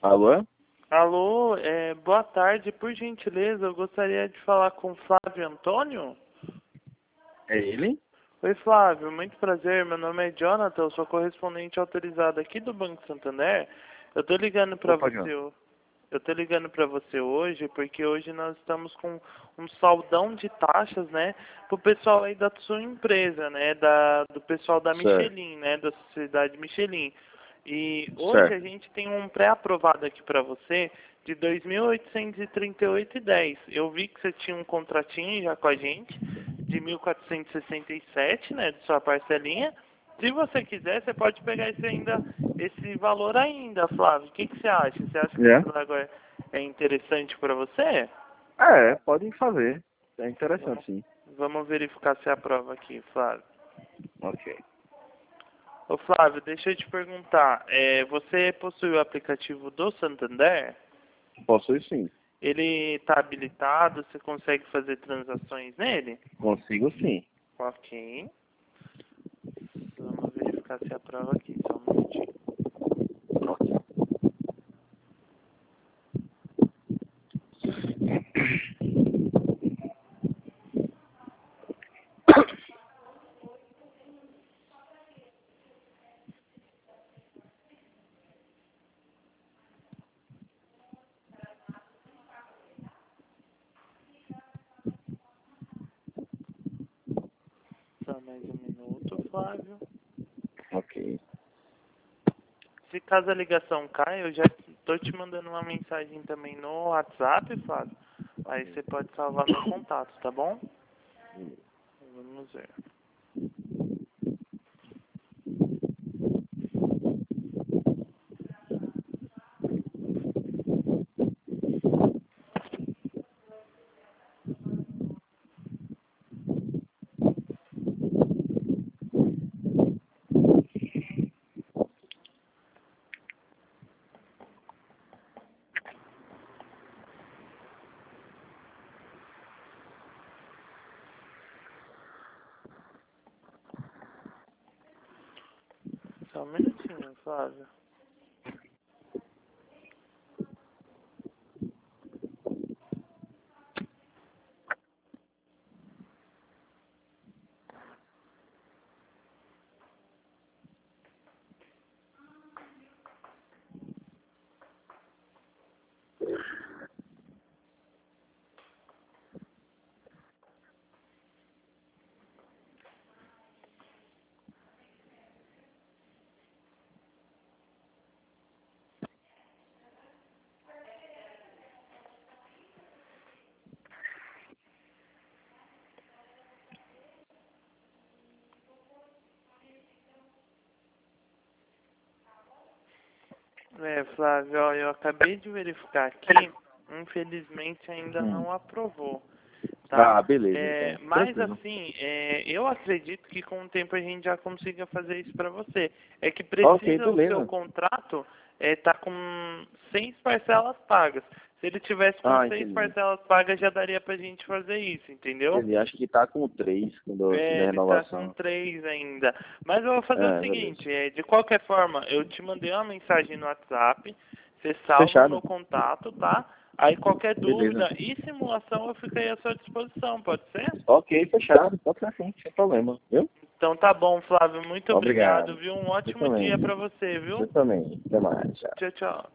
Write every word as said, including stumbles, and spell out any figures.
Alô? Alô, é, boa tarde. Por gentileza, eu gostaria de falar com o Flávio Antônio. É ele? Oi, Flávio. Muito prazer. Meu nome é Jonathan. Eu sou correspondente autorizado aqui do Banco Santander. Eu tô ligando para Opa, você. Jonathan. ho- Eu tô ligando para você hoje porque hoje nós estamos com um saldão de taxas, né, pro pessoal aí da sua empresa, né, da do pessoal da Certo, Michelin, né, da sociedade Michelin. E hoje a certo. gente tem um pré-aprovado aqui para você de dois mil oitocentos e trinta e oito e dez. Eu vi que você tinha um contratinho já com a gente de mil quatrocentos e sessenta e sete, né, de sua parcelinha. Se você quiser, você pode pegar esse ainda esse valor ainda, Flávio. O que que você acha? Você acha que É? esse valor é é interessante para você? É, podem fazer. É interessante, Vamos sim. vamos verificar se aprova aqui, Flávio. Ok. Ô Flávio, deixa eu te perguntar, é, você possui o aplicativo do Santander? Posso ir, sim. Ele está habilitado? Você consegue fazer transações nele? Consigo, sim. Ok. Vamos verificar se aprova aqui, só um minutinho. Só mais um minuto, Flávio. Ok. Se caso a ligação caia, eu já estou te mandando uma mensagem também no WhatsApp, Flávio. Aí você pode salvar meu contato, tá bom? Vamos ver. Só um minutinho, Flávio. É, Flávio, ó, eu acabei de verificar aqui, infelizmente ainda Hum. não aprovou, tá? Ah, beleza, É, então. mas Tranquilo. assim, é, eu acredito que com o tempo a gente já consiga fazer isso para você. É que Ok, precisa o seu beleza. contrato é, tá com seis parcelas pagas. Se ele tivesse com Ah, seis entendi. parcelas pagas, já daria pra gente fazer isso, entendeu? Entendi. Acho que tá com três quando eu É, fizer a ele tá com renovação. três ainda. Mas eu vou fazer o É, beleza. seguinte, é, de qualquer forma, eu te mandei uma mensagem no WhatsApp, você salva o Fechado. meu contato, tá? Aí qualquer Beleza. dúvida e simulação eu fico aí à sua disposição, pode ser? Ok, fechado. Pode ser assim, sem problema. Viu? Então tá bom, Flávio, muito obrigado, Obrigado. viu? Um Você ótimo também. dia pra você, Você viu? também. Até mais. Tchau. Tchau, tchau.